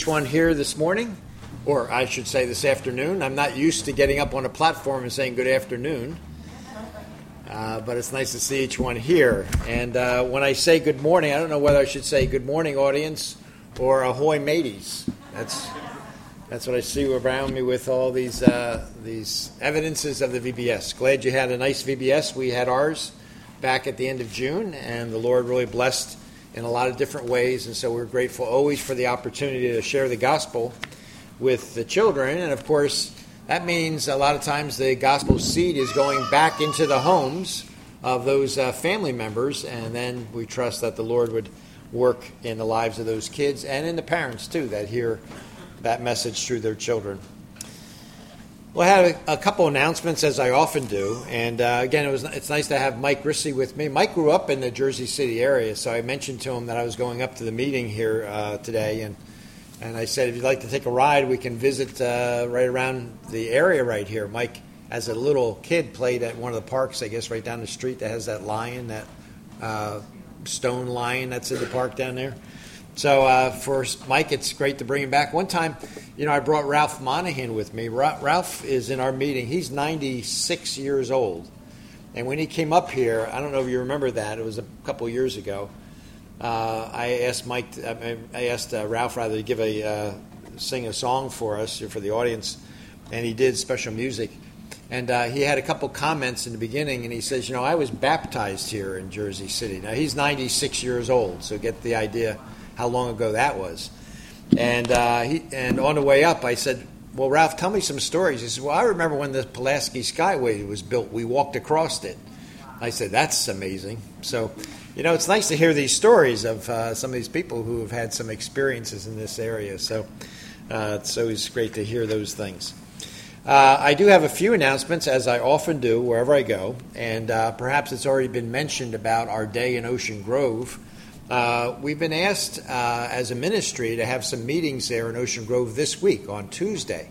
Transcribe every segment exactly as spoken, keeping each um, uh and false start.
One here this morning, or I should say this afternoon. I'm not used to getting up on a platform and saying good afternoon, uh, but it's nice to see each one here. And uh, when I say good morning, I don't know whether I should say good morning, audience, or ahoy, mateys. That's that's what I see around me with all these uh, these evidences of the V B S. Glad you had a nice V B S. We had ours back at the end of June, and the Lord really blessed in a lot of different ways, and so we're grateful always for the opportunity to share the gospel with the children. And of course, that means a lot of times the gospel seed is going back into the homes of those uh, family members, and then we trust that the Lord would work in the lives of those kids and in the parents too that hear that message through their children. Well, I had a, a couple announcements, as I often do, and uh, again, it was it's nice to have Mike Rissy with me. Mike grew up in the Jersey City area, so I mentioned to him that I was going up to the meeting here uh, today, and and I said, if you'd like to take a ride, we can visit uh, right around the area right here. Mike, as a little kid, played at one of the parks, I guess, right down the street that has that lion, that uh, stone lion that's in the park down there. So uh, for Mike, it's great to bring him back. One time, you know, I brought Ralph Monahan with me. Ra- Ralph is in our meeting. He's ninety-six years old. And when he came up here, I don't know if you remember that. It was a couple of years ago. Uh, I asked Mike, to, I asked uh, Ralph rather to give a uh, sing a song for us, for the audience, and he did special music. And uh, he had a couple comments in the beginning, and he says, you know, I was baptized here in Jersey City. Now, he's ninety-six years old, so get the idea how long ago that was. And uh, he, and on the way up, I said, well, Ralph, tell me some stories. He said, well, I remember when the Pulaski Skyway was built, we walked across it. I said, that's amazing. So, you know, it's nice to hear these stories of uh, some of these people who have had some experiences in this area. So uh, it's always great to hear those things. Uh, I do have a few announcements, as I often do wherever I go. And uh, perhaps it's already been mentioned about our day in Ocean Grove. Uh, we've been asked uh, as a ministry to have some meetings there in Ocean Grove this week on Tuesday.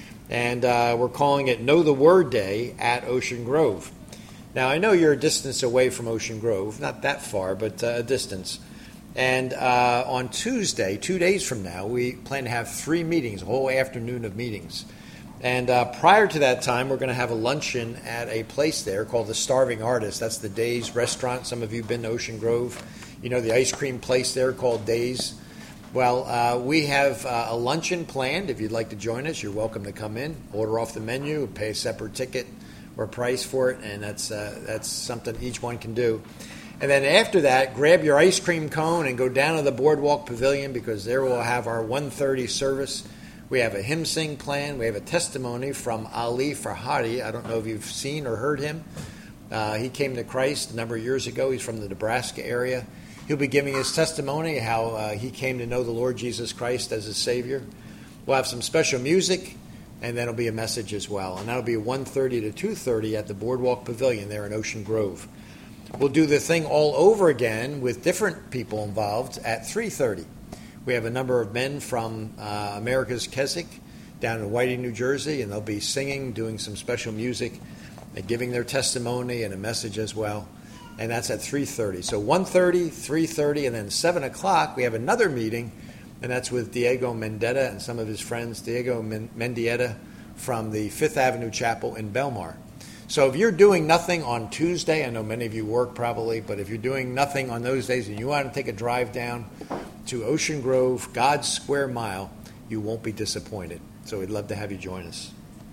And uh, we're calling it Know the Word Day at Ocean Grove. Now, I know you're a distance away from Ocean Grove, not that far, but uh, a distance. And uh, on Tuesday, two days from now, we plan to have three meetings, a whole afternoon of meetings. And uh, prior to that time, we're going to have a luncheon at a place there called the Starving Artist. That's the Days Restaurant. Some of you have been to Ocean Grove. You know, the ice cream place there called Days. Well, uh, we have uh, a luncheon planned. If you'd like to join us, you're welcome to come in, order off the menu, pay a separate ticket or price for it, and that's uh, that's something each one can do. And then after that, grab your ice cream cone and go down to the Boardwalk Pavilion, because there we'll have our one thirty service. We have a hymn sing plan. We have a testimony from Ali Farhadi. I don't know if you've seen or heard him. Uh, he came to Christ a number of years ago. He's from the Nebraska area. He'll be giving his testimony, how uh, he came to know the Lord Jesus Christ as his Savior. We'll have some special music, and then it'll be a message as well. And that'll be one thirty to two thirty at the Boardwalk Pavilion there in Ocean Grove. We'll do the thing all over again with different people involved at three thirty. We have a number of men from uh, America's Keswick down in Whiting, New Jersey, and they'll be singing, doing some special music, and giving their testimony and a message as well. And that's at three thirty. So one thirty, three thirty, and then seven o'clock, we have another meeting, and that's with Diego Mendieta and some of his friends, Diego Mendieta from the Fifth Avenue Chapel in Belmar. So if you're doing nothing on Tuesday, I know many of you work probably, but if you're doing nothing on those days and you want to take a drive down to Ocean Grove, God's Square Mile, you won't be disappointed. So we'd love to have you join us.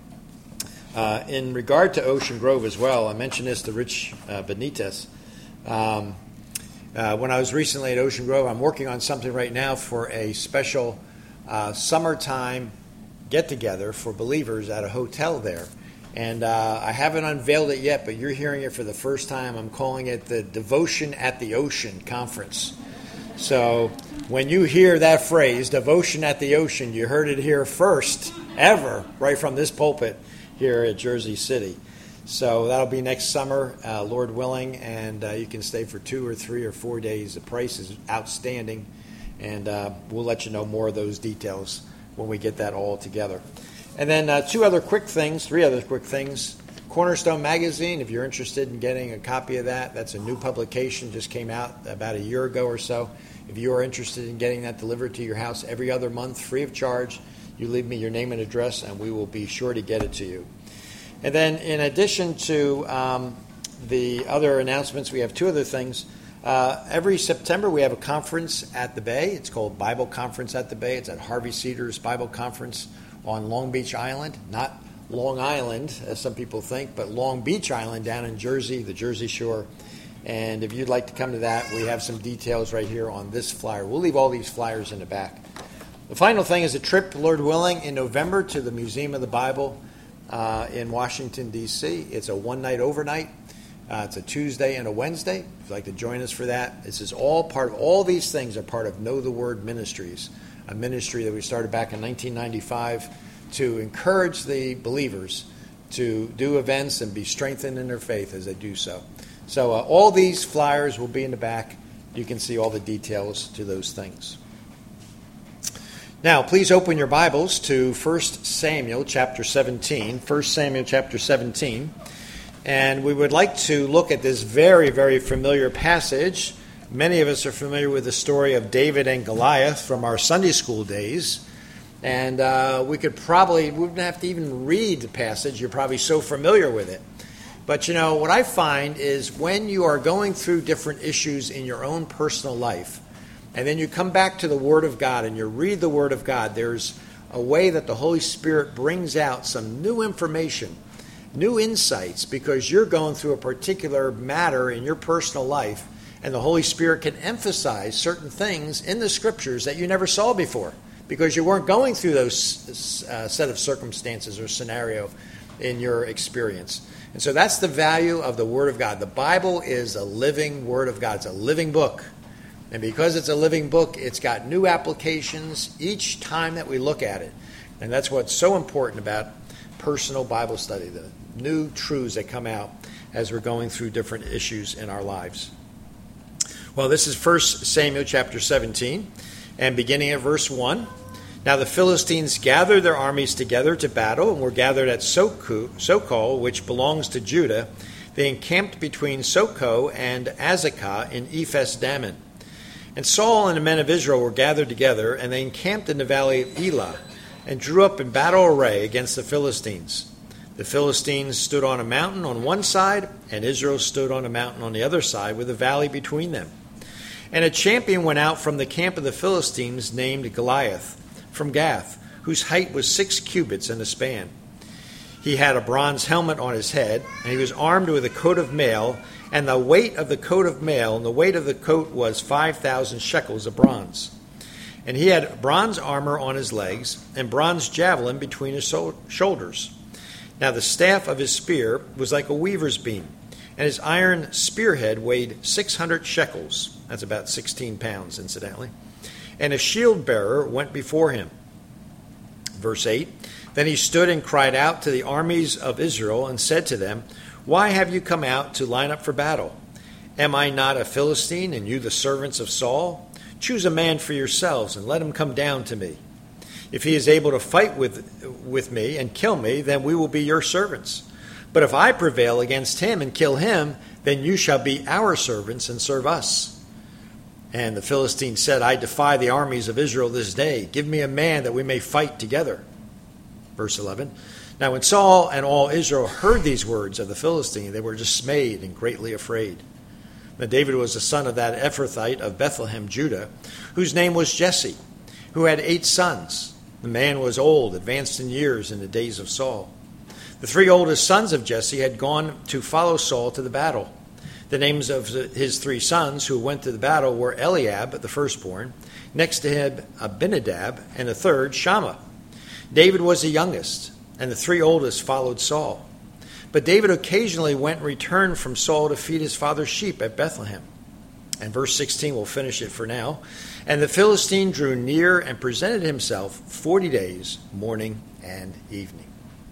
Uh, in regard to Ocean Grove as well, I mentioned this to Rich uh, Benitez. Um, uh, when I was recently at Ocean Grove, I'm working on something right now for a special uh, summertime get-together for believers at a hotel there. And uh, I haven't unveiled it yet, but you're hearing it for the first time. I'm calling it the Devotion at the Ocean Conference. So when you hear that phrase, Devotion at the Ocean, you heard it here first, ever, right from this pulpit here at Jersey City. So that'll be next summer, uh, Lord willing, and uh, you can stay for two or three or four days. The price is outstanding, and uh, we'll let you know more of those details when we get that all together. And then uh, two other quick things, three other quick things. Cornerstone Magazine, if you're interested in getting a copy of that, that's a new publication, just came out about a year ago or so. If you are interested in getting that delivered to your house every other month, free of charge, you leave me your name and address, and we will be sure to get it to you. And then in addition to um, the other announcements, we have two other things. Uh, every September, we have a conference at the Bay. It's called Bible Conference at the Bay. It's at Harvey Cedars Bible Conference on Long Beach Island, not Long Island, as some people think, but Long Beach Island down in Jersey, the Jersey Shore. And if you'd like to come to that, we have some details right here on this flyer. We'll leave all these flyers in the back. The final thing is a trip, Lord willing, in November to the Museum of the Bible uh, in Washington, D C It's a one-night overnight. Uh, it's a Tuesday and a Wednesday. If you'd like to join us for that, this is all part of, all these things are part of Know the Word Ministries, a ministry that we started back in nineteen ninety-five to encourage the believers to do events and be strengthened in their faith as they do so. So uh, all these flyers will be in the back. You can see all the details to those things. Now, please open your Bibles to First Samuel chapter seventeen. First Samuel chapter seventeen. And we would like to look at this very, very familiar passage. Many of us are familiar with the story of David and Goliath from our Sunday school days. And uh, we could probably, we wouldn't have to even read the passage. You're probably so familiar with it. But, you know, what I find is when you are going through different issues in your own personal life, and then you come back to the Word of God and you read the Word of God, there's a way that the Holy Spirit brings out some new information, new insights, because you're going through a particular matter in your personal life, and the Holy Spirit can emphasize certain things in the Scriptures that you never saw before, because you weren't going through those uh, set of circumstances or scenario in your experience. And so that's the value of the Word of God. The Bible is a living Word of God. It's a living book. And because it's a living book, it's got new applications each time that we look at it. And that's what's so important about personal Bible study, the new truths that come out as we're going through different issues in our lives. Well, this is First Samuel chapter seventeen, and beginning at verse one. Now the Philistines gathered their armies together to battle, and were gathered at Sokol, which belongs to Judah. They encamped between Soko and Azekah in Ephes-dammim. And Saul and the men of Israel were gathered together, and they encamped in the valley of Elah, and drew up in battle array against the Philistines. The Philistines stood on a mountain on one side, and Israel stood on a mountain on the other side, with a valley between them. And a champion went out from the camp of the Philistines named Goliath, from Gath, whose height was six cubits and a span. He had a bronze helmet on his head, and he was armed with a coat of mail, and the weight of the coat of mail, and the weight of the coat was five thousand shekels of bronze. And he had bronze armor on his legs, and bronze javelin between his shoulders. Now the staff of his spear was like a weaver's beam, and his iron spearhead weighed six hundred shekels. That's about sixteen pounds, incidentally. And a shield bearer went before him. Verse eight, Then he stood and cried out to the armies of Israel and said to them, Why have you come out to line up for battle? Am I not a Philistine, and you the servants of Saul? Choose a man for yourselves, and let him come down to me. If he is able to fight with, with me and kill me, then we will be your servants. But if I prevail against him and kill him, then you shall be our servants and serve us. And the Philistine said, I defy the armies of Israel this day. Give me a man that we may fight together. Verse eleven. Now when Saul and all Israel heard these words of the Philistine, they were dismayed and greatly afraid. Now David was the son of that Ephrathite of Bethlehem, Judah, whose name was Jesse, who had eight sons. The man was old, advanced in years in the days of Saul. The three oldest sons of Jesse had gone to follow Saul to the battle. The names of his three sons who went to the battle were Eliab, the firstborn, next to him Abinadab, and the third Shammah. David was the youngest, and the three oldest followed Saul. But David occasionally went and returned from Saul to feed his father's sheep at Bethlehem. And verse sixteen, we'll finish it for now. And the Philistine drew near and presented himself forty days, morning and evening.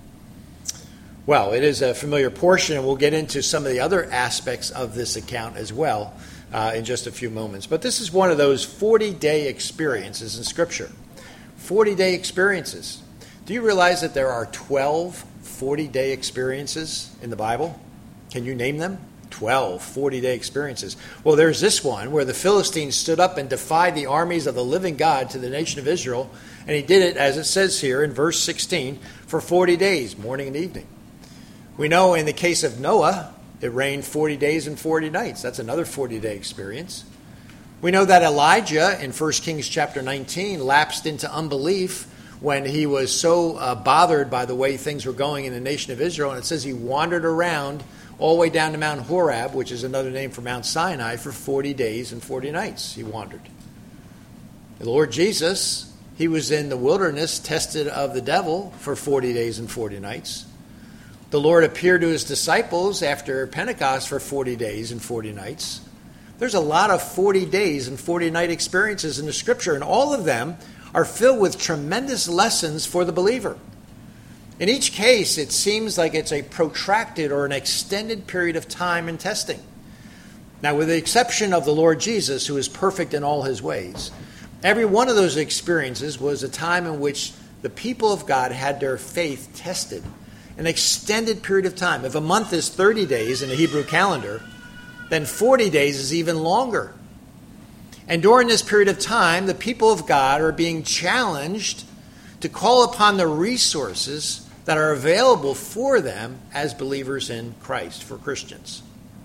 Well, it is a familiar portion, and we'll get into some of the other aspects of this account as well uh, in just a few moments. But this is one of those forty-day experiences in Scripture. forty-day experiences. Do you realize that there are twelve forty-day experiences in the Bible? Can you name them? twelve forty-day experiences. Well, there's this one where the Philistines stood up and defied the armies of the living God to the nation of Israel, and he did it, as it says here in verse sixteen, for forty days, morning and evening. We know in the case of Noah, it rained forty days and forty nights. That's another forty-day experience. We know that Elijah in First Kings chapter nineteen lapsed into unbelief when he was so uh, bothered by the way things were going in the nation of Israel. And it says he wandered around all the way down to Mount Horeb, which is another name for Mount Sinai, for forty days and forty nights he wandered. The Lord Jesus, he was in the wilderness, tested of the devil for forty days and forty nights. The Lord appeared to his disciples after Pentecost for forty days and forty nights. There's a lot of forty days and forty night experiences in the Scripture, and all of them are filled with tremendous lessons for the believer. In each case, it seems like it's a protracted or an extended period of time and testing. Now, with the exception of the Lord Jesus, who is perfect in all his ways, every one of those experiences was a time in which the people of God had their faith tested. An extended period of time. If a month is thirty days in the Hebrew calendar, then forty days is even longer. And during this period of time, the people of God are being challenged to call upon the resources that are available for them as believers in Christ, for Christians.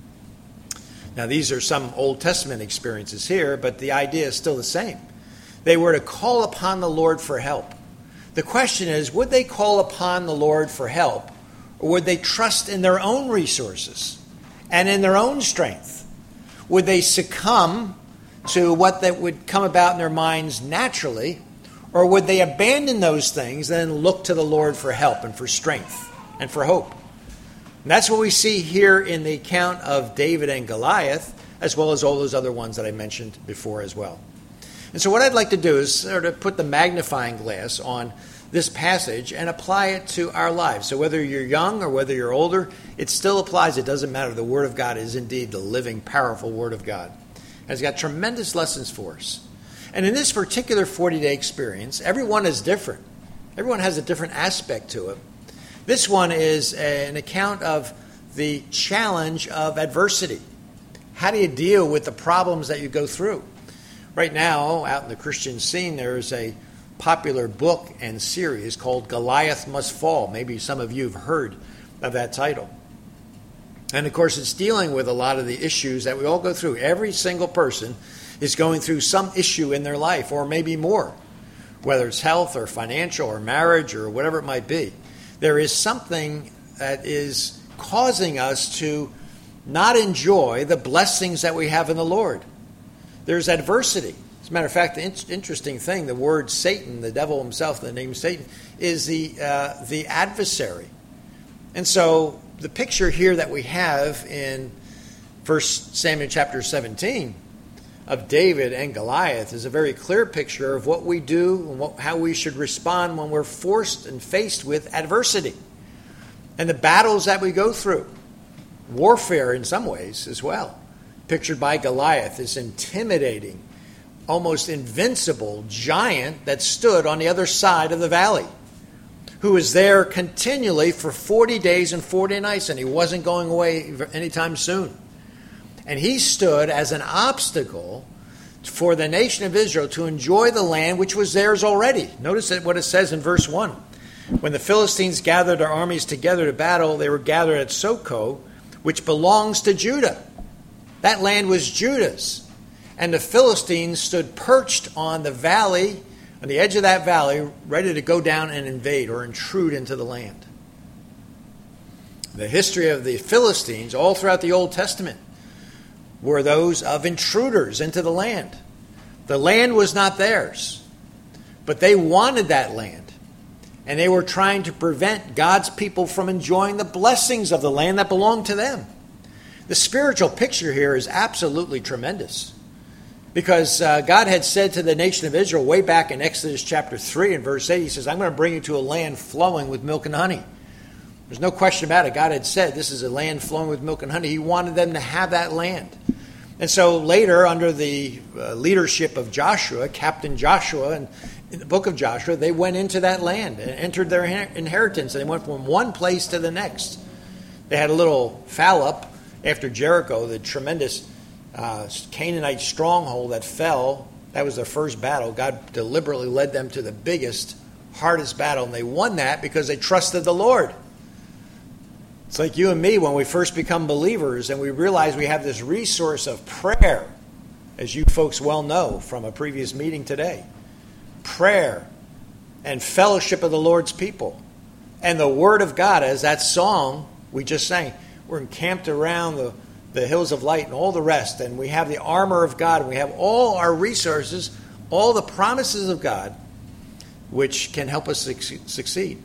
Now, these are some Old Testament experiences here, but the idea is still the same. They were to call upon the Lord for help. The question is, would they call upon the Lord for help, or would they trust in their own resources and in their own strength? Would they succumb to what that would come about in their minds naturally, or would they abandon those things and then look to the Lord for help and for strength and for hope? And that's what we see here in the account of David and Goliath, as well as all those other ones that I mentioned before as well. And so what I'd like to do is sort of put the magnifying glass on this passage and apply it to our lives. So whether you're young or whether you're older, it still applies. It doesn't matter. The Word of God is indeed the living, powerful Word of God. And it's got tremendous lessons for us. And in this particular forty-day experience, everyone is different. Everyone has a different aspect to it. This one is an account of the challenge of adversity. How do you deal with the problems that you go through? Right now, out in the Christian scene, there's a popular book and series called Goliath Must Fall. Maybe some of you have heard of that title. And of course, it's dealing with a lot of the issues that we all go through. Every single person is going through some issue in their life, or maybe more, whether it's health or financial or marriage or whatever it might be. There is something that is causing us to not enjoy the blessings that we have in the Lord. There's adversity. As a matter of fact, the in- interesting thing, the word Satan, the devil himself, the name Satan, is the uh, the adversary. And so the picture here that we have in First Samuel chapter seventeen of David and Goliath is a very clear picture of what we do and what, how we should respond when we're forced and faced with adversity. And the battles that we go through, warfare in some ways as well, pictured by Goliath, this intimidating, almost invincible giant that stood on the other side of the valley, who was there continually for forty days and forty nights, and he wasn't going away anytime soon. And he stood as an obstacle for the nation of Israel to enjoy the land which was theirs already. Notice what it says in verse one. When the Philistines gathered their armies together to battle, they were gathered at Socoh, which belongs to Judah. That land was Judah's. And the Philistines stood perched on the valley, on the edge of that valley, ready to go down and invade or intrude into the land. The history of the Philistines all throughout the Old Testament were those of intruders into the land. The land was not theirs, but they wanted that land. And they were trying to prevent God's people from enjoying the blessings of the land that belonged to them. The spiritual picture here is absolutely tremendous. Because uh, God had said to the nation of Israel way back in Exodus chapter three and verse eight, he says, I'm going to bring you to a land flowing with milk and honey. There's no question about it. God had said this is a land flowing with milk and honey. He wanted them to have that land. And so later, under the uh, leadership of Joshua, Captain Joshua, and in the book of Joshua, they went into that land and entered their inheritance. And they went from one place to the next. They had a little foul up after Jericho, the tremendous uh, Canaanite stronghold that fell. That was their first battle. God deliberately led them to the biggest, hardest battle, and they won that because they trusted the Lord. It's like you and me when we first become believers and we realize we have this resource of prayer, as you folks well know from a previous meeting today. Prayer and fellowship of the Lord's people and the Word of God, as that song we just sang. We're encamped around the, the hills of light and all the rest, and we have the armor of God, and we have all our resources, all the promises of God, which can help us succeed.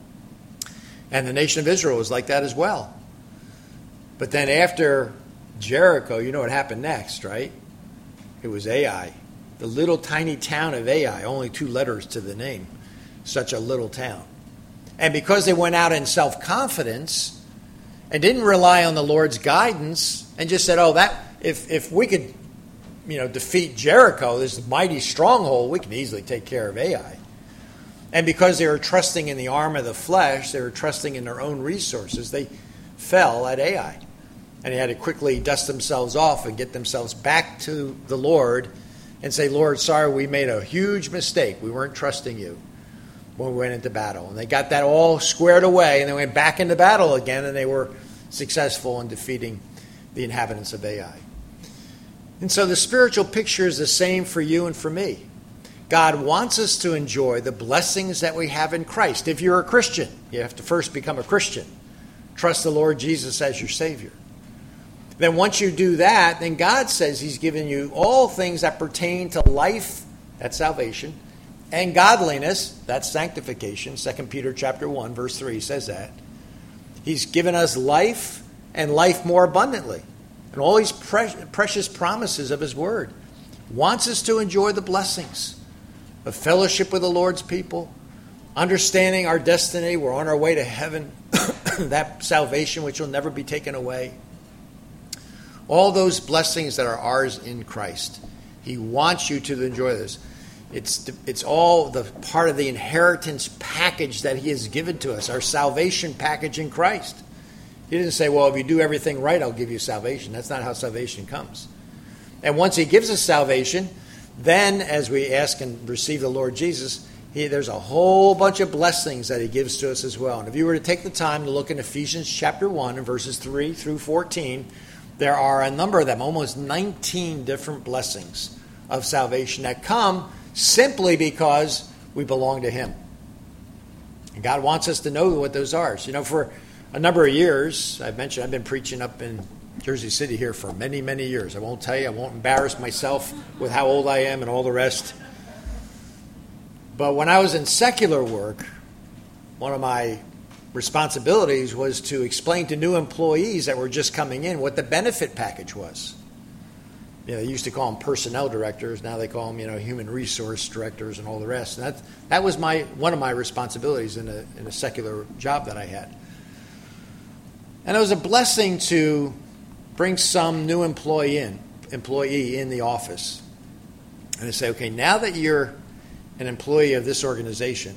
And the nation of Israel was like that as well. But then after Jericho, you know what happened next, right? It was Ai. The little tiny town of Ai, only two letters to the name. Such a little town. And because they went out in self-confidence and didn't rely on the Lord's guidance and just said, oh, that if if we could, you know, defeat Jericho, this mighty stronghold, we can easily take care of Ai. And because they were trusting in the arm of the flesh, they were trusting in their own resources, they fell at Ai. And they had to quickly dust themselves off and get themselves back to the Lord and say, Lord, sorry, we made a huge mistake. We weren't trusting you when we went into battle. And they got that all squared away, and they went back into battle again, and they were successful in defeating the inhabitants of Ai. And so the spiritual picture is the same for you and for me. God wants us to enjoy the blessings that we have in Christ. If you're a Christian, you have to first become a Christian. Trust the Lord Jesus as your Savior. Then once you do that, then God says He's given you all things that pertain to life, that's salvation, and godliness, that's sanctification. Second Peter chapter one, verse three says that. He's given us life and life more abundantly. And all these pre- precious promises of His Word. Wants us to enjoy the blessings of fellowship with the Lord's people, understanding our destiny. We're on our way to heaven, that salvation which will never be taken away. All those blessings that are ours in Christ. He wants you to enjoy this. It's, it's all the part of the inheritance package that He has given to us, our salvation package in Christ. He didn't say, well, if you do everything right, I'll give you salvation. That's not how salvation comes. And once He gives us salvation, then, as we ask and receive the Lord Jesus, he, there's a whole bunch of blessings that He gives to us as well. And if you were to take the time to look in Ephesians chapter one and verses three through fourteen, there are a number of them, almost nineteen different blessings of salvation that come simply because we belong to Him. And God wants us to know what those are. So, you know, for a number of years, I've mentioned I've been preaching up in Jersey City here for many, many years. I won't tell you, I won't embarrass myself with how old I am and all the rest. But when I was in secular work, one of my responsibilities was to explain to new employees that were just coming in what the benefit package was. You know, they used to call them personnel directors. Now they call them, you know, human resource directors and all the rest. And that that was my one of my responsibilities in a in a secular job that I had. And it was a blessing to bring some new employee in, employee in the office, and to say, okay, now that you're an employee of this organization,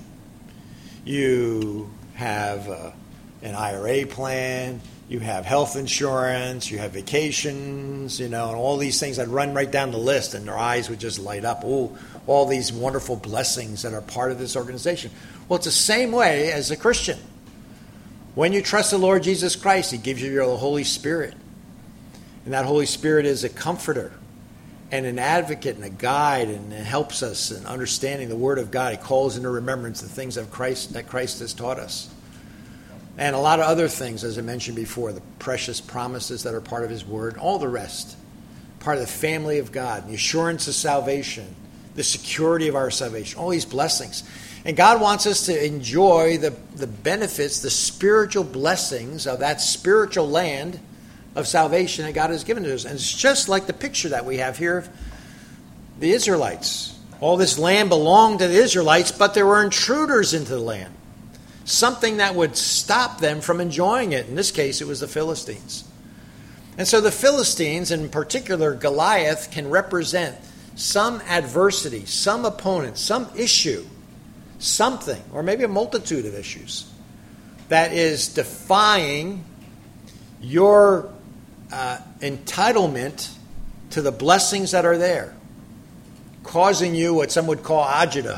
you have uh, an I R A plan, you have health insurance, you have vacations, you know, and all these things. I'd run right down the list, and their eyes would just light up. Oh, all these wonderful blessings that are part of this organization. Well, it's the same way as a Christian. When you trust the Lord Jesus Christ, He gives you your Holy Spirit. And that Holy Spirit is a comforter and an advocate and a guide, and it helps us in understanding the Word of God. He calls into remembrance the things of Christ that Christ has taught us. And a lot of other things, as I mentioned before, the precious promises that are part of His Word, all the rest, part of the family of God, the assurance of salvation, the security of our salvation, all these blessings. And God wants us to enjoy the, the benefits, the spiritual blessings of that spiritual land of salvation that God has given to us. And it's just like the picture that we have here of the Israelites. All this land belonged to the Israelites, but there were intruders into the land. Something that would stop them from enjoying it. In this case, it was the Philistines. And so the Philistines, in particular Goliath, can represent some adversity, some opponent, some issue, something, or maybe a multitude of issues that is defying your uh, entitlement to the blessings that are there, causing you what some would call agita,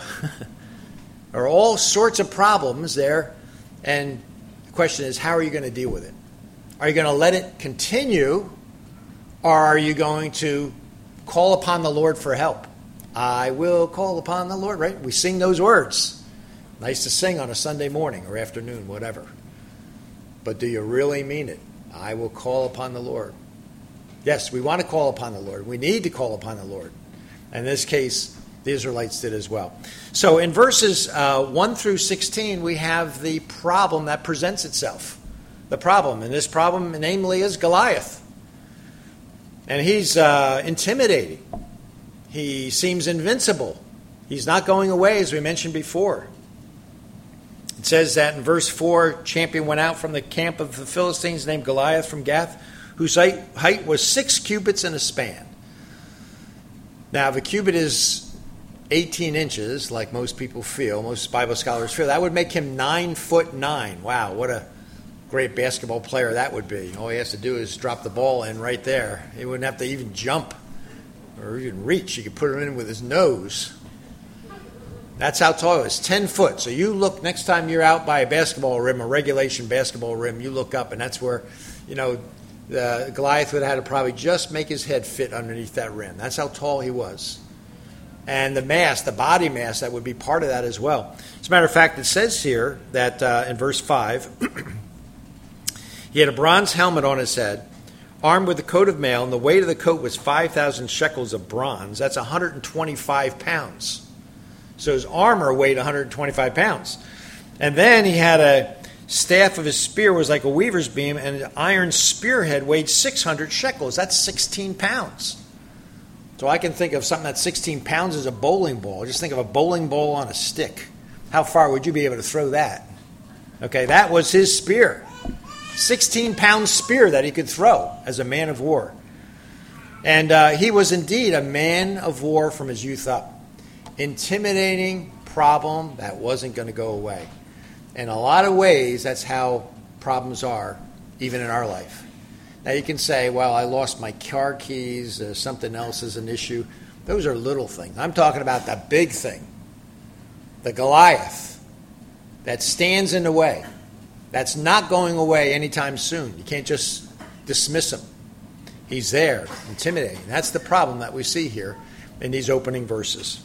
or all sorts of problems there. And the question is, how are you going to deal with it? Are you going to let it continue, or are you going to call upon the Lord for help? I will call upon the Lord, right? We sing those words. Nice to sing on a Sunday morning or afternoon, whatever. But do you really mean it? I will call upon the Lord. Yes, we want to call upon the Lord. We need to call upon the Lord. In this case, the Israelites did as well. So in verses uh, one through sixteen, we have the problem that presents itself. The problem, and this problem, namely, is Goliath. And he's uh, intimidating. He seems invincible. He's not going away, as we mentioned before. It says that in verse four, champion went out from the camp of the Philistines named Goliath from Gath, whose height, height was six cubits and a span. Now, if a cubit is eighteen inches, like most people feel, most Bible scholars feel, that would make him nine foot nine. Wow, what a great basketball player that would be. All he has to do is drop the ball in right there. He wouldn't have to even jump or even reach. He could put it in with his nose. That's how tall he is, ten foot. So you look, next time you're out by a basketball rim, a regulation basketball rim, you look up, and that's where, you know, the Goliath would have had to probably just make his head fit underneath that rim. That's how tall he was. And the mass, the body mass, that would be part of that as well. As a matter of fact, it says here that uh, in verse five, he had a bronze helmet on his head, armed with a coat of mail, and the weight of the coat was five thousand shekels of bronze. That's one hundred twenty-five pounds. So his armor weighed one hundred twenty-five pounds. And then he had a staff of his spear was like a weaver's beam, and an iron spearhead weighed six hundred shekels. That's sixteen pounds. So I can think of something that's sixteen pounds as a bowling ball. Just think of a bowling ball on a stick. How far would you be able to throw that? Okay, that was his spear. sixteen pound spear that he could throw as a man of war. And uh, he was indeed a man of war from his youth up. Intimidating problem that wasn't going to go away. In a lot of ways, that's how problems are, even in our life. Now you can say, well, I lost my car keys, uh, something else is an issue. Those are little things. I'm talking about the big thing. The Goliath that stands in the way. That's not going away anytime soon. You can't just dismiss him. He's there, intimidating. That's the problem that we see here in these opening verses.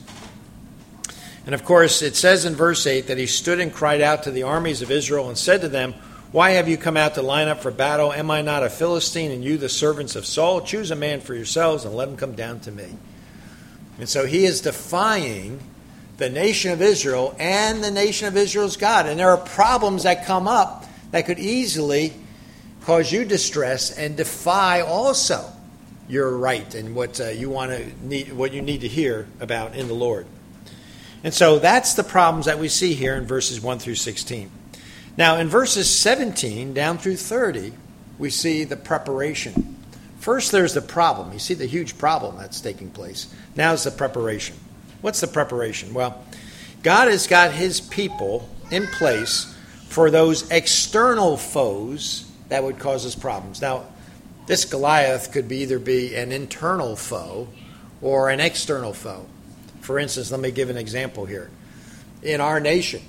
And of course, it says in verse eight that he stood and cried out to the armies of Israel and said to them, why have you come out to line up for battle? Am I not a Philistine, and you the servants of Saul? Choose a man for yourselves and let him come down to me. And so he is defying the nation of Israel and the nation of Israel's God. And there are problems that come up that could easily cause you distress and defy also your right and what uh, you want to need, what you need to hear about in the Lord. And so that's the problems that we see here in verses one through sixteen. Now, in verses seventeen down through thirty, we see the preparation. First, there's the problem. You see the huge problem that's taking place. Now is the preparation. What's the preparation? Well, God has got his people in place for those external foes that would cause us problems. Now, this Goliath could be either be an internal foe or an external foe. For instance, let me give an example here. In our nation,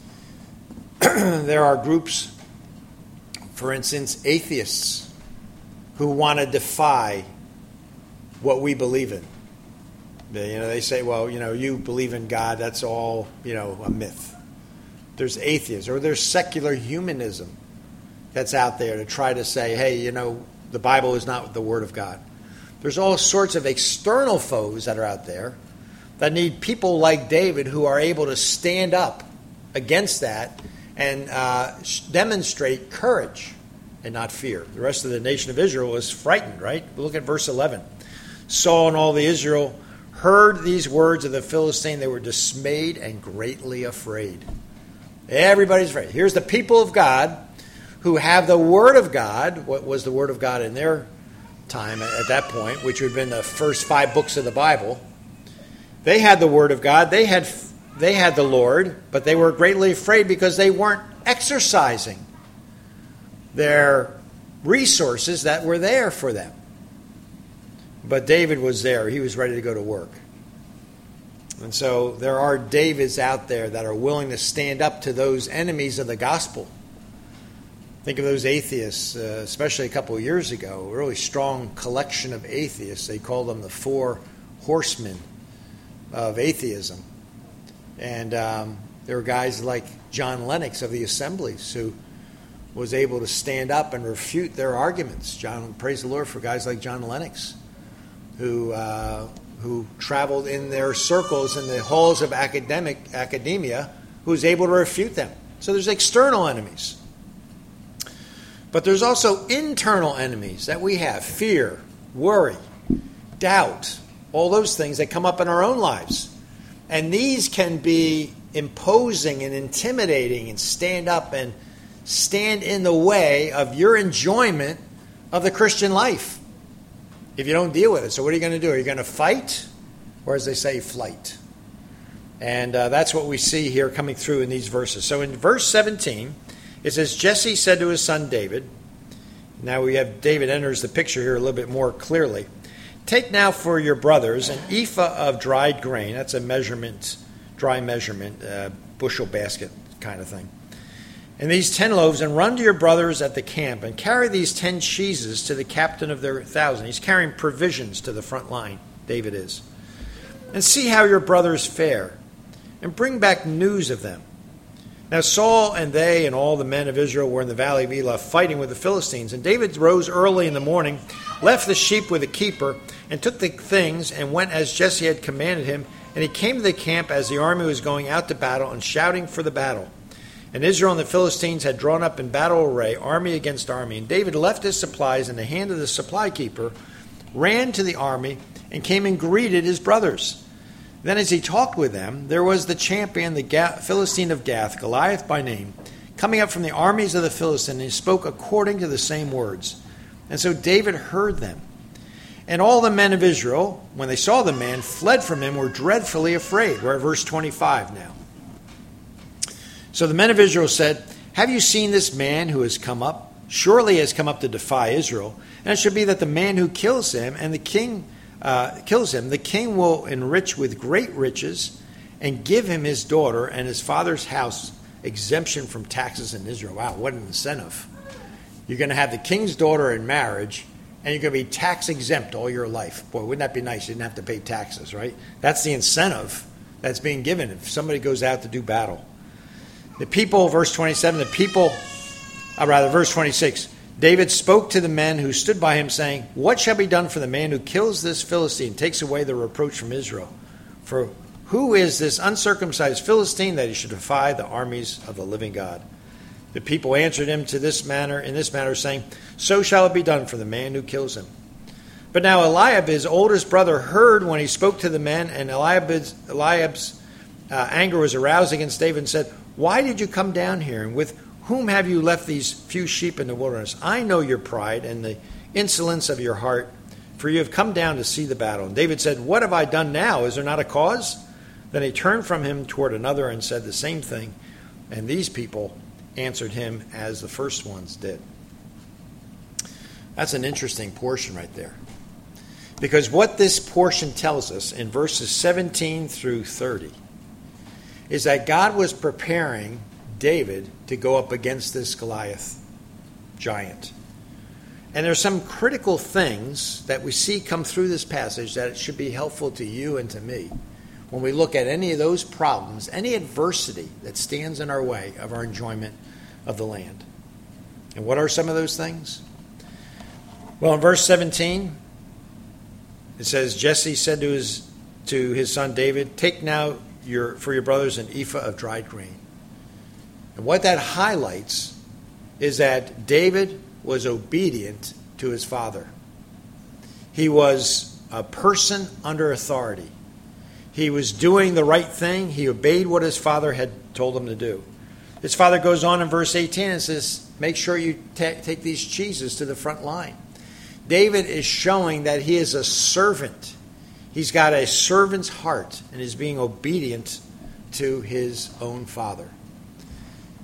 there are groups, for instance, atheists, who want to defy what we believe in. They, you know, they say, well, you know, you believe in God, that's all, you know, a myth. There's atheists, or there's secular humanism that's out there to try to say, hey, you know, the Bible is not the Word of God. There's all sorts of external foes that are out there that need people like David who are able to stand up against that and uh, demonstrate courage and not fear. The rest of the nation of Israel was frightened, right? Look at verse eleven. Saul and all the Israel heard these words of the Philistine. They were dismayed and greatly afraid. Everybody's afraid. Here's the people of God who have the Word of God. What was the Word of God in their time at that point, which would have been the first five books of the Bible. They had the Word of God. They had they had the Lord, but they were greatly afraid because they weren't exercising their resources that were there for them. But David was there. He was ready to go to work. And so there are Davids out there that are willing to stand up to those enemies of the gospel. Think of those atheists, uh, especially a couple of years ago, a really strong collection of atheists. They called them the four horsemen of atheism. And um, there were guys like John Lennox of the Assemblies who was able to stand up and refute their arguments. John, praise the Lord for guys like John Lennox, who uh, who traveled in their circles in the halls of academic academia, who was able to refute them. So there's external enemies. But there's also internal enemies that we have. Fear, worry, doubt, all those things that come up in our own lives. And these can be imposing and intimidating and stand up and stand in the way of your enjoyment of the Christian life if you don't deal with it. So what are you going to do? Are you going to fight? Or as they say, flight? And uh, that's what we see here coming through in these verses. So in verse seventeen, it says, Jesse said to his son David, now we have David enters the picture here a little bit more clearly. Take now for your brothers an ephah of dried grain. That's a measurement, dry measurement, uh, bushel basket kind of thing. And these ten loaves, and run to your brothers at the camp, and carry these ten cheeses to the captain of their thousand. He's carrying provisions to the front line, David is. And see how your brothers fare, and bring back news of them. Now Saul and they and all the men of Israel were in the valley of Elah fighting with the Philistines. And David rose early in the morning, left the sheep with the keeper, and took the things and went as Jesse had commanded him. And he came to the camp as the army was going out to battle and shouting for the battle. And Israel and the Philistines had drawn up in battle array, army against army. And David left his supplies in the hand of the supply keeper, ran to the army, and came and greeted his brothers. Then as he talked with them, there was the champion, the Philistine of Gath, Goliath by name, coming up from the armies of the Philistines, and he spoke according to the same words. And so David heard them. And all the men of Israel, when they saw the man, fled from him, were dreadfully afraid. We're at verse twenty-five now. So the men of Israel said, have you seen this man who has come up? Surely he has come up to defy Israel. And it should be that the man who kills him and the king Uh, kills him, the king will enrich with great riches and give him his daughter and his father's house exemption from taxes in Israel. Wow, what an incentive. You're going to have the king's daughter in marriage and you're going to be tax exempt all your life. Boy, wouldn't that be nice? You didn't have to pay taxes, right? That's the incentive that's being given if somebody goes out to do battle. The people, verse twenty-seven, the people, or rather, verse twenty-six, David spoke to the men who stood by him, saying, what shall be done for the man who kills this Philistine, takes away the reproach from Israel? For who is this uncircumcised Philistine that he should defy the armies of the living God? The people answered him to this manner, in this manner, saying, so shall it be done for the man who kills him. But now Eliab, his oldest brother, heard when he spoke to the men, and Eliab's, Eliab's uh, anger was aroused against David and said, why did you come down here, and with whom have you left these few sheep in the wilderness? I know your pride and the insolence of your heart, for you have come down to see the battle. And David said, what have I done now? Is there not a cause? Then he turned from him toward another and said the same thing. And these people answered him as the first ones did. That's an interesting portion right there. Because what this portion tells us in verses seventeen through thirty is that God was preparing David to go up against this Goliath giant. And there's some critical things that we see come through this passage that it should be helpful to you and to me when we look at any of those problems, any adversity that stands in our way of our enjoyment of the land. And what are some of those things? Well, in verse seventeen, it says, Jesse said to his to his son David, take now your for your brothers an ephah of dried grain. And what that highlights is that David was obedient to his father. He was a person under authority. He was doing the right thing. He obeyed what his father had told him to do. His father goes on in verse eighteen and says, make sure you ta- take these cheeses to the front line. David is showing that he is a servant. He's got a servant's heart and is being obedient to his own father.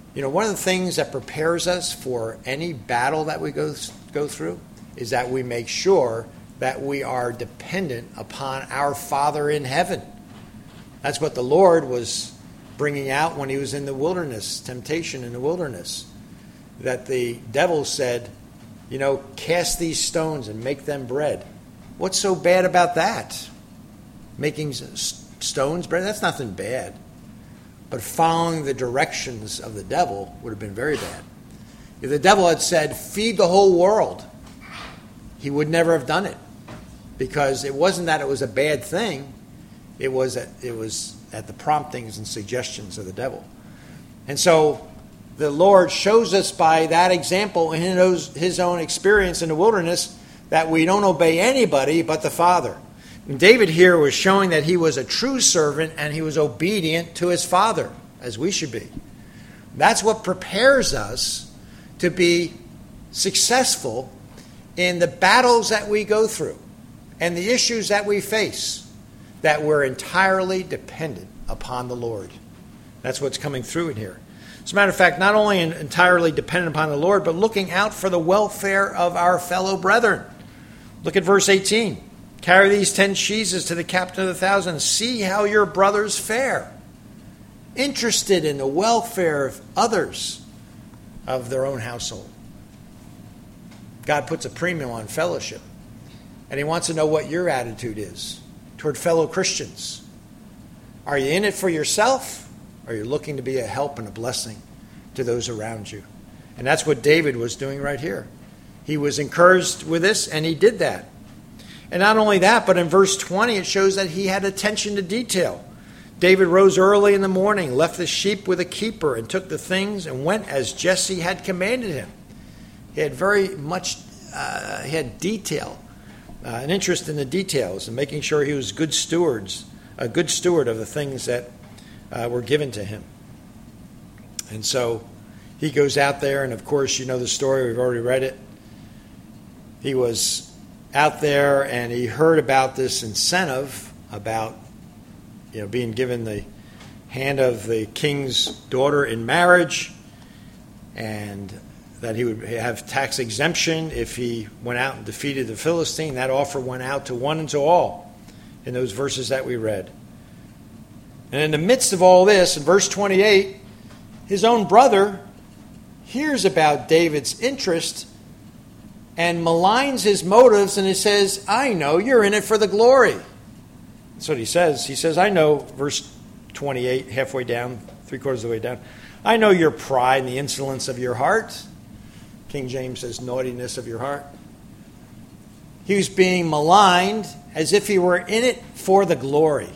You know, one of the things that prepares us for any battle that we go, go through is that we make sure that we are dependent upon our Father in heaven. That's what the Lord was bringing out when he was in the wilderness, temptation in the wilderness. That the devil said, you know, cast these stones and make them bread. What's so bad about that? Making stones bread? That's nothing bad. But following the directions of the devil would have been very bad. If the devil had said, feed the whole world, he would never have done it. Because it wasn't that it was a bad thing. It was at, it was at the promptings and suggestions of the devil. And so the Lord shows us by that example in his own experience in the wilderness that we don't obey anybody but the Father. And David here was showing that he was a true servant and he was obedient to his Father, as we should be. That's what prepares us to be successful in the battles that we go through and the issues that we face, that we're entirely dependent upon the Lord. That's what's coming through in here. As a matter of fact, not only entirely dependent upon the Lord, but looking out for the welfare of our fellow brethren. Look at verse eighteen. Carry these ten cheeses to the captain of the thousand. See how your brothers fare. Interested in the welfare of others of their own household. God puts a premium on fellowship. And he wants to know what your attitude is toward fellow Christians. Are you in it for yourself? Or are you looking to be a help and a blessing to those around you? And that's what David was doing right here. He was encouraged with this, and he did that. And not only that, but in verse twenty, it shows that he had attention to detail. David rose early in the morning, left the sheep with a keeper, and took the things and went as Jesse had commanded him. He had very much, uh, he had detail, uh, an interest in the details, and making sure he was good stewards, a good steward of the things that uh, were given to him. And so he goes out there, and of course, you know the story, we've already read it. He was out there and he heard about this incentive about, you know, being given the hand of the king's daughter in marriage, and that he would have tax exemption if he went out and defeated the Philistine. That offer went out to one and to all in those verses that we read. And in the midst of all this, in verse twenty-eight, his own brother hears about David's interest and maligns his motives, and he says, I know you're in it for the glory. That's what he says. He says, I know, verse twenty-eight, halfway down, three quarters of the way down, I know your pride and the insolence of your heart. King James says, naughtiness of your heart. He was being maligned as if he were in it for the glory.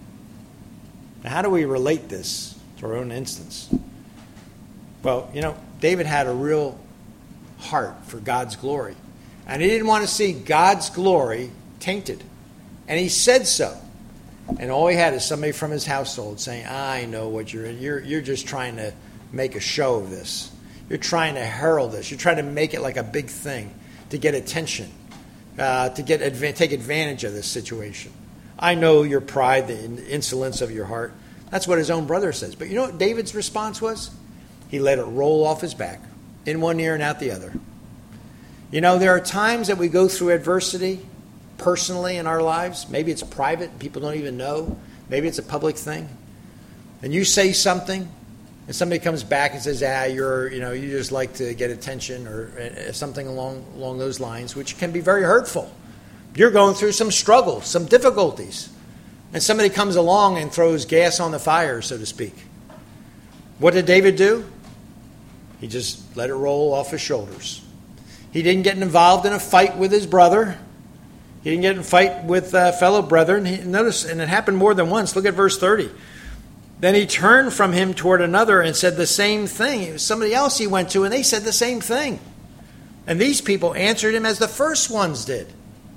Now, how do we relate this to our own instance? Well, you know, David had a real heart for God's glory. And he didn't want to see God's glory tainted. And he said so. And all he had is somebody from his household saying, I know what you're in. You're, you're just trying to make a show of this. You're trying to herald this. You're trying to make it like a big thing to get attention, uh, to get adva- take advantage of this situation. I know your pride, the insolence of your heart. That's what his own brother says. But you know what David's response was? He let it roll off his back, in one ear and out the other. You know, there are times that we go through adversity personally in our lives. Maybe it's private, people don't even know. Maybe it's a public thing. And you say something, and somebody comes back and says, ah, you're, you know, you just like to get attention, or uh, something along along those lines, which can be very hurtful. You're going through some struggles, some difficulties. And somebody comes along and throws gas on the fire, so to speak. What did David do? He just let it roll off his shoulders. He didn't get involved in a fight with his brother. He didn't get in a fight with uh, fellow brethren. He, notice, and it happened more than once. Look at verse thirty. Then he turned from him toward another and said the same thing. It was somebody else he went to, and they said the same thing. And these people answered him as the first ones did.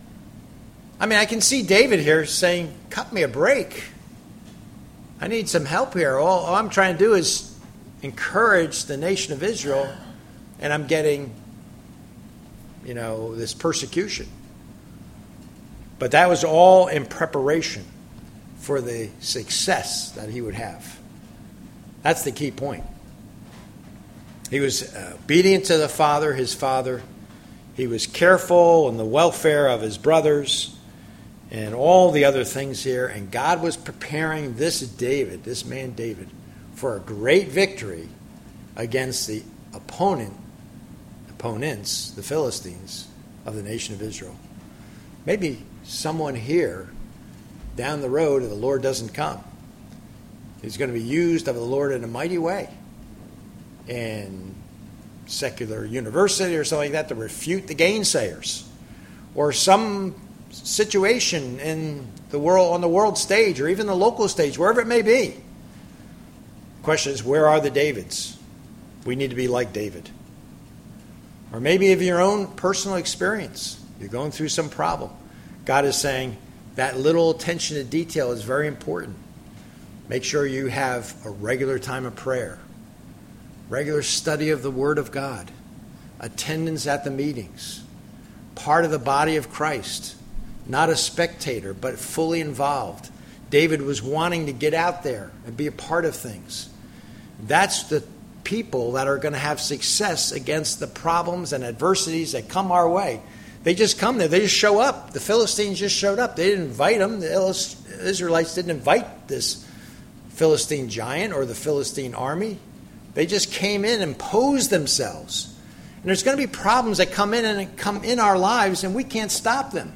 I mean, I can see David here saying, cut me a break. I need some help here. All, all I'm trying to do is encourage the nation of Israel, and I'm getting, you know, this persecution. But that was all in preparation for the success that he would have. That's the key point. He was obedient to the father, his father. He was careful in the welfare of his brothers and all the other things here. And God was preparing this David, this man David, for a great victory against the opponent, opponents, the Philistines of the nation of Israel. Maybe someone here down the road, if the Lord doesn't come, is going to be used of the Lord in a mighty way in secular university or something like that to refute the gainsayers, or some situation in the world, on the world stage, or even the local stage, wherever it may be. The question is, where are the Davids? We need to be like David. Or maybe of your own personal experience, you're going through some problem. God is saying that little attention to detail is very important. Make sure you have a regular time of prayer, regular study of the Word of God, attendance at the meetings, part of the body of Christ, not a spectator, but fully involved. David was wanting to get out there and be a part of things. That's the people that are going to have success against the problems and adversities that come our way. They just come there. They just show up. The Philistines just showed up. They didn't invite them. The Israelites didn't invite this Philistine giant or the Philistine army. They just came in and posed themselves. And there's going to be problems that come in and come in our lives, and we can't stop them.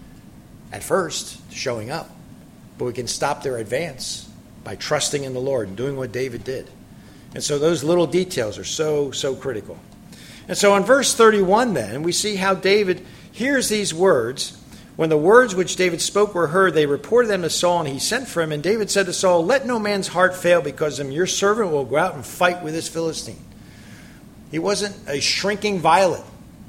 At first, showing up. But we can stop their advance by trusting in the Lord and doing what David did. And so those little details are so, so critical. And so in verse thirty-one then, we see how David hears these words. When the words which David spoke were heard, they reported them to Saul, and he sent for him. And David said to Saul, "Let no man's heart fail because of him. Your servant will go out and fight with this Philistine." He wasn't a shrinking violet.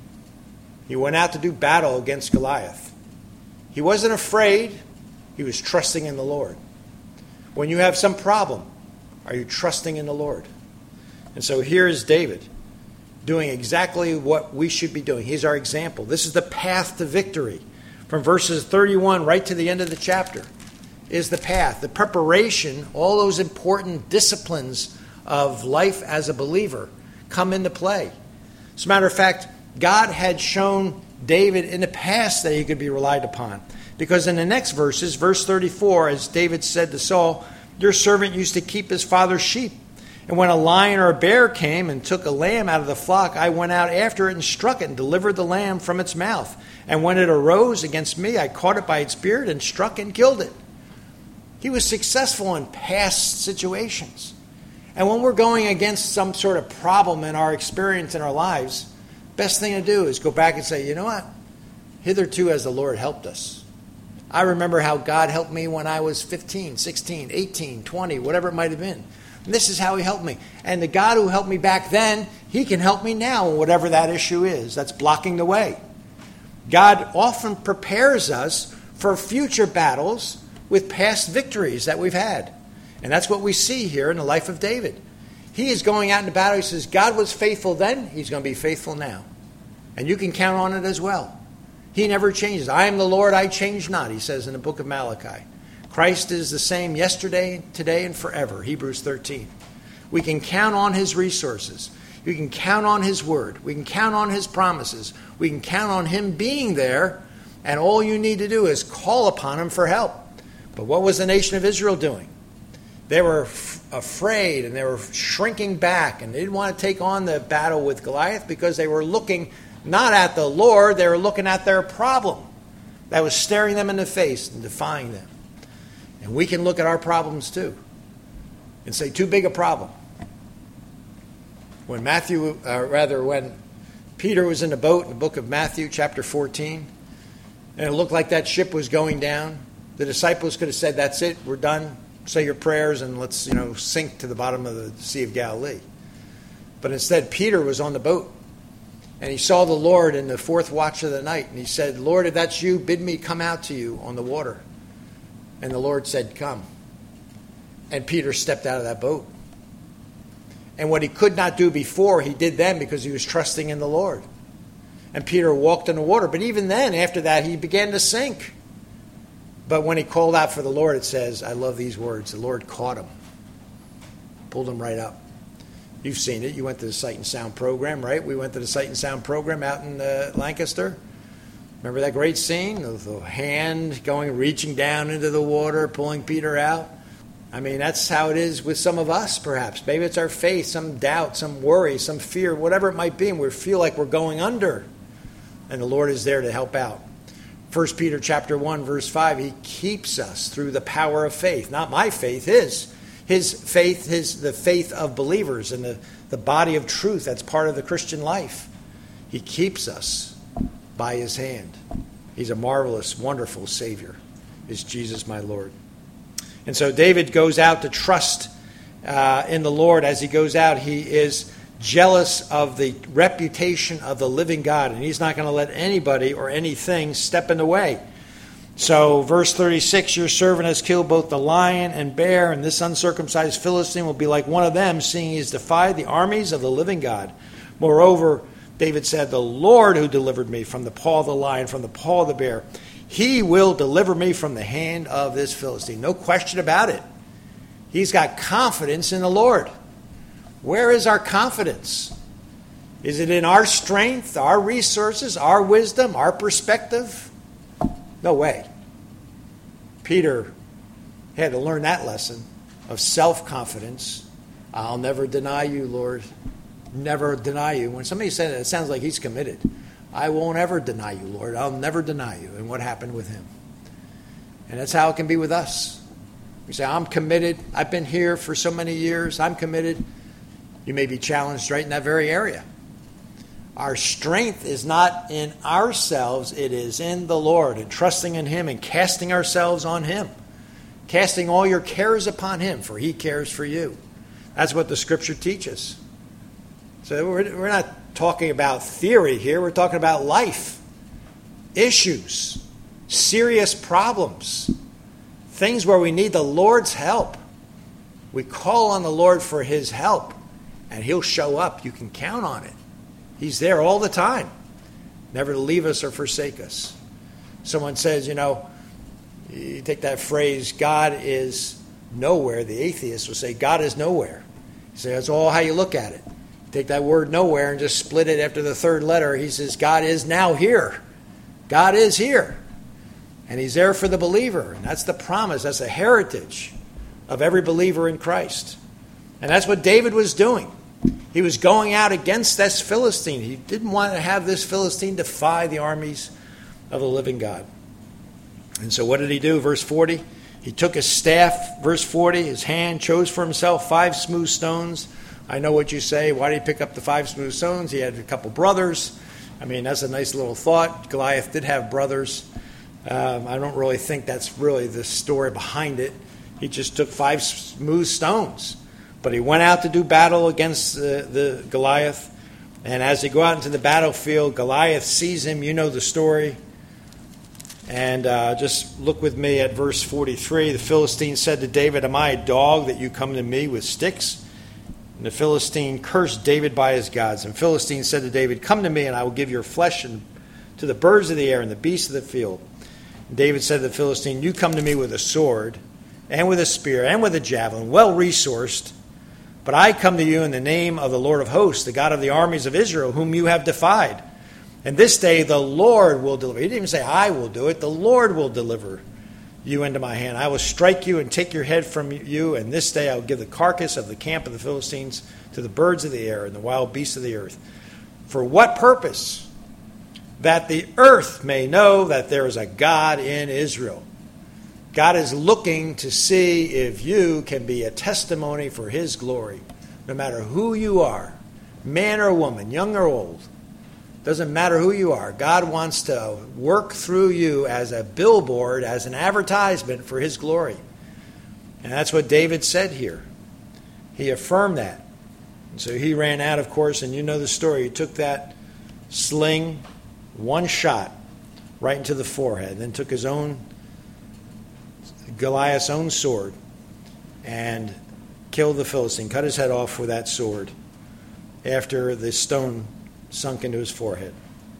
He went out to do battle against Goliath. He wasn't afraid. He was trusting in the Lord. When you have some problem, are you trusting in the Lord? And so here is David doing exactly what we should be doing. He's our example. This is the path to victory. From verses thirty-one right to the end of the chapter is the path, the preparation, all those important disciplines of life as a believer come into play. As a matter of fact, God had shown David in the past that he could be relied upon. Because in the next verses, verse thirty-four, as David said to Saul, "Your servant used to keep his father's sheep. And when a lion or a bear came and took a lamb out of the flock, I went out after it and struck it and delivered the lamb from its mouth. And when it arose against me, I caught it by its beard and struck and killed it." He was successful in past situations. And when we're going against some sort of problem in our experience in our lives, best thing to do is go back and say, you know what? Hitherto has the Lord helped us. I remember how God helped me when I was fifteen, sixteen, eighteen, twenty, whatever it might have been. And this is how he helped me. And the God who helped me back then, he can help me now, whatever that issue is that's blocking the way. God often prepares us for future battles with past victories that we've had. And that's what we see here in the life of David. He is going out into battle. He says, God was faithful then, he's going to be faithful now. And you can count on it as well. He never changes. I am the Lord, I change not, he says in the book of Malachi. Christ is the same yesterday, today, and forever, Hebrews thirteen. We can count on his resources. We can count on his word. We can count on his promises. We can count on him being there, and all you need to do is call upon him for help. But what was the nation of Israel doing? They were f- afraid, and they were shrinking back, and they didn't want to take on the battle with Goliath because they were looking not at the Lord, they were looking at their problem that was staring them in the face and defying them. And we can look at our problems too and say, too big a problem. When Matthew, uh, rather when Peter was in the boat in the book of Matthew, chapter fourteen, and it looked like that ship was going down, the disciples could have said, that's it, we're done, say your prayers and let's, you know, sink to the bottom of the Sea of Galilee. But instead, Peter was on the boat, and he saw the Lord in the fourth watch of the night, and he said, Lord, if that's you, bid me come out to you on the water. And the Lord said, come. And Peter stepped out of that boat. And what he could not do before, he did then because he was trusting in the Lord. And Peter walked in the water. But even then, after that, he began to sink. But when he called out for the Lord, it says, I love these words, the Lord caught him, pulled him right up. You've seen it. You went to the Sight and Sound program, right? We went to the Sight and Sound program out in uh, Lancaster. Remember that great scene? The, the hand going, reaching down into the water, pulling Peter out. I mean, that's how it is with some of us, perhaps. Maybe it's our faith, some doubt, some worry, some fear, whatever it might be, and we feel like we're going under. And the Lord is there to help out. First Peter chapter one, verse five, he keeps us through the power of faith. Not my faith, his. His faith, his the faith of believers and the, the body of truth that's part of the Christian life. He keeps us by his hand. He's a marvelous, wonderful Savior, is Jesus my Lord. And so David goes out to trust uh, in the Lord. As he goes out, he is jealous of the reputation of the living God, and he's not going to let anybody or anything step in the way. So verse thirty-six, your servant has killed both the lion and bear, and this uncircumcised Philistine will be like one of them, seeing he has defied the armies of the living God. Moreover, David said, the Lord who delivered me from the paw of the lion, from the paw of the bear, he will deliver me from the hand of this Philistine. No question about it. He's got confidence in the Lord. Where is our confidence? Is it in our strength, our resources, our wisdom, our perspective? No way. Peter had to learn that lesson of self-confidence. I'll never deny you, Lord. Never deny you. When somebody said it, it sounds like he's committed. I won't ever deny you, Lord. I'll never deny you. And what happened with him? And that's how it can be with us. We say, I'm committed. I've been here for so many years. I'm committed. You may be challenged right in that very area. Our strength is not in ourselves, it is in the Lord, and trusting in him and casting ourselves on him. Casting all your cares upon him, for he cares for you. That's what the scripture teaches. So we're, we're not talking about theory here, we're talking about life. Issues, serious problems, things where we need the Lord's help. We call on the Lord for his help, and he'll show up. You can count on it. He's there all the time, never to leave us or forsake us. Someone says, you know, you take that phrase, God is nowhere. The atheist will say, God is nowhere. You say, that's all how you look at it. You take that word nowhere and just split it after the third letter. He says, God is now here. God is here. And he's there for the believer. And that's the promise. That's the heritage of every believer in Christ. And that's what David was doing. He was going out against this Philistine. He didn't want to have this Philistine defy the armies of the living God. And so what did he do? Verse forty, he took his staff, verse forty, his hand, chose for himself five smooth stones. I know what you say. Why did he pick up the five smooth stones? He had a couple brothers. I mean, that's a nice little thought. Goliath did have brothers. Um, I don't really think that's really the story behind it. He just took five smooth stones. But he went out to do battle against the, the Goliath. And as they go out into the battlefield, Goliath sees him. You know the story. And uh, just look with me at verse forty-three. The Philistine said to David, am I a dog that you come to me with sticks? And the Philistine cursed David by his gods. And Philistine said to David, come to me, and I will give your flesh and to the birds of the air and the beasts of the field. And David said to the Philistine, you come to me with a sword and with a spear and with a javelin, well resourced. But I come to you in the name of the Lord of hosts, the God of the armies of Israel, whom you have defied. And this day the Lord will deliver. He didn't even say I will do it. The Lord will deliver you into my hand. I will strike you and take your head from you. And this day I will give the carcass of the camp of the Philistines to the birds of the air and the wild beasts of the earth. For what purpose? That the earth may know that there is a God in Israel. God is looking to see if you can be a testimony for his glory. No matter who you are, man or woman, young or old, doesn't matter who you are. God wants to work through you as a billboard, as an advertisement for his glory. And that's what David said here. He affirmed that. And so he ran out, of course, and you know the story. He took that sling, one shot, right into the forehead, and then took his own Goliath's own sword and killed the Philistine, cut his head off with that sword after the stone sunk into his forehead.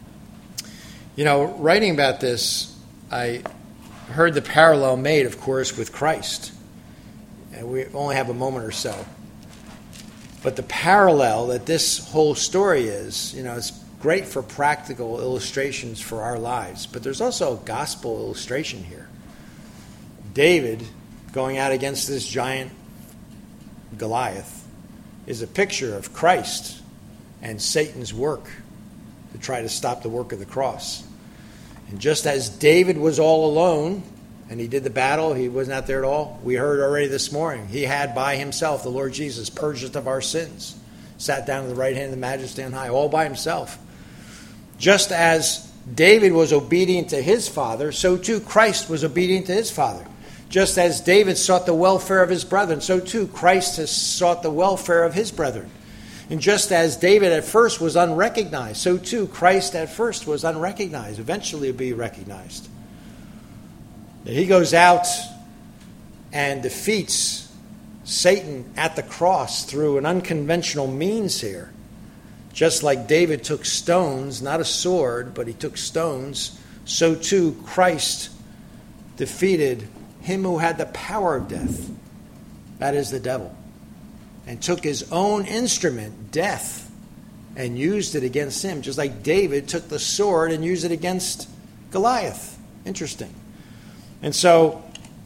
You know, writing about this, I heard the parallel made, of course, with Christ. And we only have a moment or so. But the parallel that this whole story is, you know, it's great for practical illustrations for our lives. But there's also a gospel illustration here. David going out against this giant Goliath is a picture of Christ and Satan's work to try to stop the work of the cross. And just as David was all alone, and he did the battle, he wasn't out there at all. We heard already this morning, he had by himself, the Lord Jesus, purged us of our sins. Sat down at the right hand of the Majesty on high, all by himself. Just as David was obedient to his father, so too Christ was obedient to his father. Just as David sought the welfare of his brethren, so too Christ has sought the welfare of his brethren. And just as David at first was unrecognized, so too Christ at first was unrecognized, eventually will be recognized. He goes out and defeats Satan at the cross through an unconventional means here. Just like David took stones, not a sword, but he took stones, so too Christ defeated him who had the power of death, that is the devil, and took his own instrument, death, and used it against him, just like David took the sword and used it against Goliath. Interesting. And so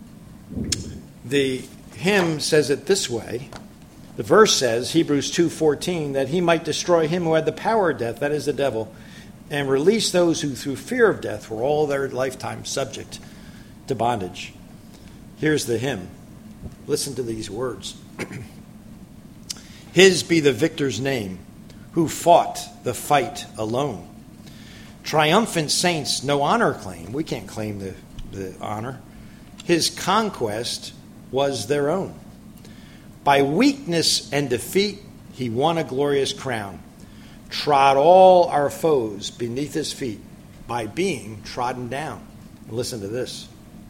the hymn says it this way. The verse says, Hebrews two fourteen, that he might destroy him who had the power of death, that is the devil, and release those who through fear of death were all their lifetime subject to bondage. Here's the hymn. Listen to these words. His be the victor's name, who fought the fight alone. Triumphant saints no honor claim. We can't claim the, the honor. His conquest was their own. By weakness and defeat, he won a glorious crown. Trod all our foes beneath his feet by being trodden down. Listen to this.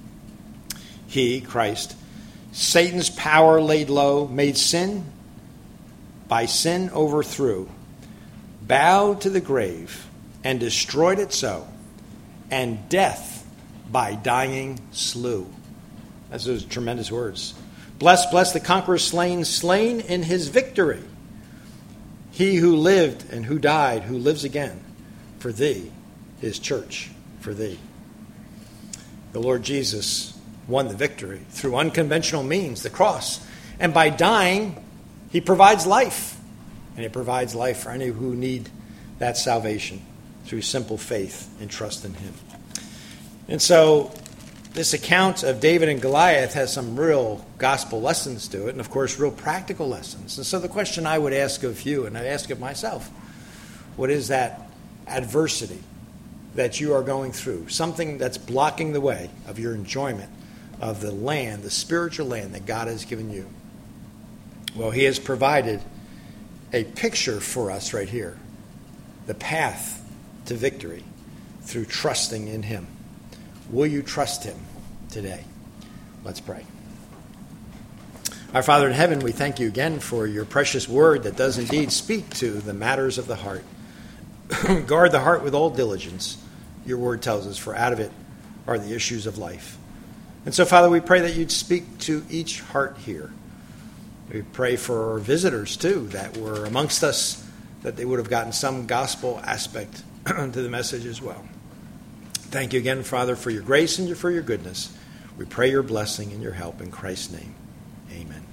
He, Christ, Satan's power laid low, made sin, by sin overthrew, bowed to the grave, and destroyed it so, and death by dying slew. That's those tremendous words. Bless, bless the conqueror slain, slain in his victory. He who lived and who died, who lives again, for thee, his church, for thee. The Lord Jesus won the victory through unconventional means, the cross. And by dying, he provides life. And he provides life for any who need that salvation through simple faith and trust in him. And so this account of David and Goliath has some real gospel lessons to it, and of course real practical lessons. And so the question I would ask of you, and I ask of myself, what is that adversity that you are going through? Something that's blocking the way of your enjoyment of the land, the spiritual land that God has given you. Well, he has provided a picture for us right here. The path to victory through trusting in him. Will you trust him today? Let's pray. Our Father in heaven, we thank you again for your precious word that does indeed speak to the matters of the heart. Guard the heart with all diligence, your word tells us, for out of it are the issues of life. And so, Father, we pray that you'd speak to each heart here. We pray for our visitors, too, that were amongst us, that they would have gotten some gospel aspect to the message as well. Thank you again, Father, for your grace and for your goodness. We pray your blessing and your help in Christ's name. Amen.